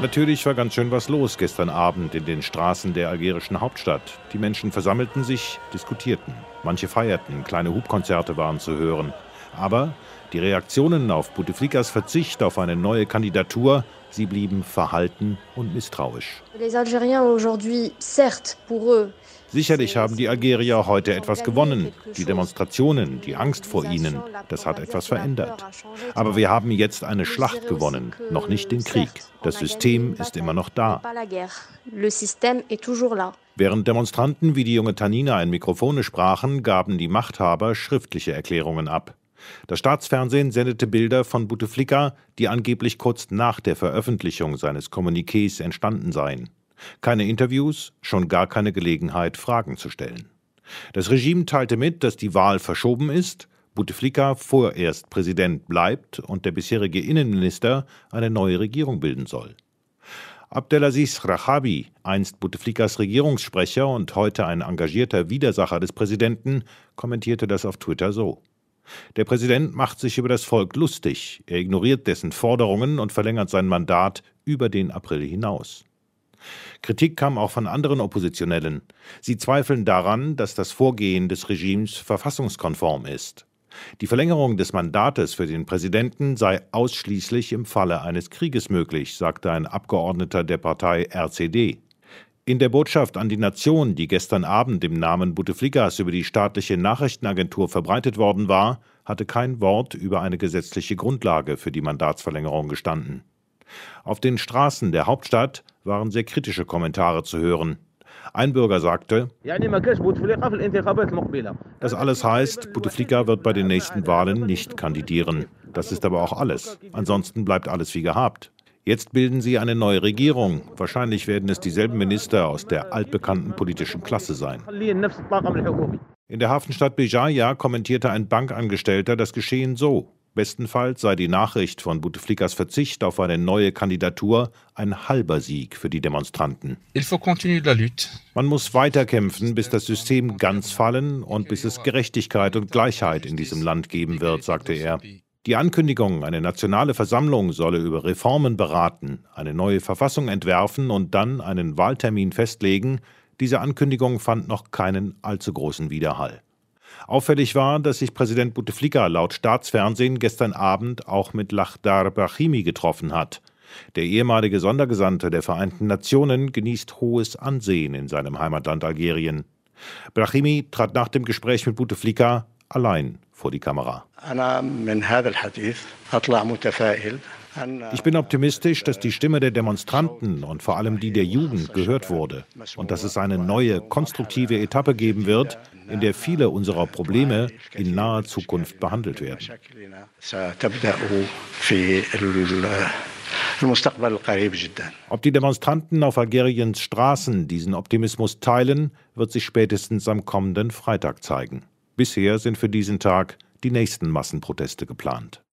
Natürlich war ganz schön was los gestern Abend in den Straßen der algerischen Hauptstadt. Die Menschen versammelten sich, diskutierten. Manche feierten, kleine Hupkonzerte waren zu hören. Aber die Reaktionen auf Bouteflikas Verzicht auf eine neue Kandidatur, sie blieben verhalten und misstrauisch. Sicherlich haben die Algerier heute etwas gewonnen. Die Demonstrationen, die Angst vor ihnen, das hat etwas verändert. Aber wir haben jetzt eine Schlacht gewonnen, noch nicht den Krieg. Das System ist immer noch da. Während Demonstranten wie die junge Tanina in Mikrofone sprachen, gaben die Machthaber schriftliche Erklärungen ab. Das Staatsfernsehen sendete Bilder von Bouteflika, die angeblich kurz nach der Veröffentlichung seines Kommuniqués entstanden seien. Keine Interviews, schon gar keine Gelegenheit, Fragen zu stellen. Das Regime teilte mit, dass die Wahl verschoben ist, Bouteflika vorerst Präsident bleibt und der bisherige Innenminister eine neue Regierung bilden soll. Abdelaziz Rahabi, einst Bouteflikas Regierungssprecher und heute ein engagierter Widersacher des Präsidenten, kommentierte das auf Twitter so: Der Präsident macht sich über das Volk lustig, er ignoriert dessen Forderungen und verlängert sein Mandat über den April hinaus. Kritik kam auch von anderen Oppositionellen. Sie zweifeln daran, dass das Vorgehen des Regimes verfassungskonform ist. Die Verlängerung des Mandates für den Präsidenten sei ausschließlich im Falle eines Krieges möglich, sagte ein Abgeordneter der Partei RCD. In der Botschaft an die Nation, die gestern Abend im Namen Bouteflikas über die staatliche Nachrichtenagentur verbreitet worden war, hatte kein Wort über eine gesetzliche Grundlage für die Mandatsverlängerung gestanden. Auf den Straßen der Hauptstadt waren sehr kritische Kommentare zu hören. Ein Bürger sagte: Das alles heißt, Bouteflika wird bei den nächsten Wahlen nicht kandidieren. Das ist aber auch alles. Ansonsten bleibt alles wie gehabt. Jetzt bilden sie eine neue Regierung. Wahrscheinlich werden es dieselben Minister aus der altbekannten politischen Klasse sein. In der Hafenstadt Béjaïa kommentierte ein Bankangestellter das Geschehen so: Bestenfalls sei die Nachricht von Bouteflikas Verzicht auf eine neue Kandidatur ein halber Sieg für die Demonstranten. Man muss weiterkämpfen, bis das System ganz fallen und bis es Gerechtigkeit und Gleichheit in diesem Land geben wird, sagte er. Die Ankündigung, eine nationale Versammlung solle über Reformen beraten, eine neue Verfassung entwerfen und dann einen Wahltermin festlegen, diese Ankündigung fand noch keinen allzu großen Widerhall. Auffällig war, dass sich Präsident Bouteflika laut Staatsfernsehen gestern Abend auch mit Lakhdar Brahimi getroffen hat. Der ehemalige Sondergesandte der Vereinten Nationen genießt hohes Ansehen in seinem Heimatland Algerien. Brahimi trat nach dem Gespräch mit Bouteflika allein vor die Kamera. Ich bin optimistisch, dass die Stimme der Demonstranten und vor allem die der Jugend gehört wurde und dass es eine neue, konstruktive Etappe geben wird, in der viele unserer Probleme in naher Zukunft behandelt werden. Ob die Demonstranten auf Algeriens Straßen diesen Optimismus teilen, wird sich spätestens am kommenden Freitag zeigen. Bisher sind für diesen Tag die nächsten Massenproteste geplant.